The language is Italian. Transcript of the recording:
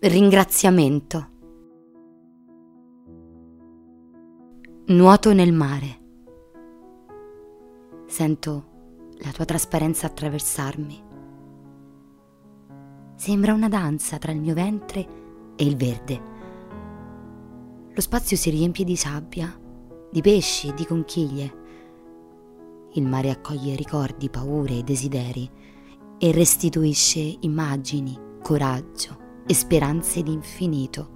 Ringraziamento. Nuoto nel mare. Sento la tua trasparenza attraversarmi. Sembra una danza tra il mio ventre e il verde. Lo spazio si riempie di sabbia, di pesci e di conchiglie. Il mare accoglie ricordi, paure e desideri e restituisce immagini, coraggio e speranze di infinito.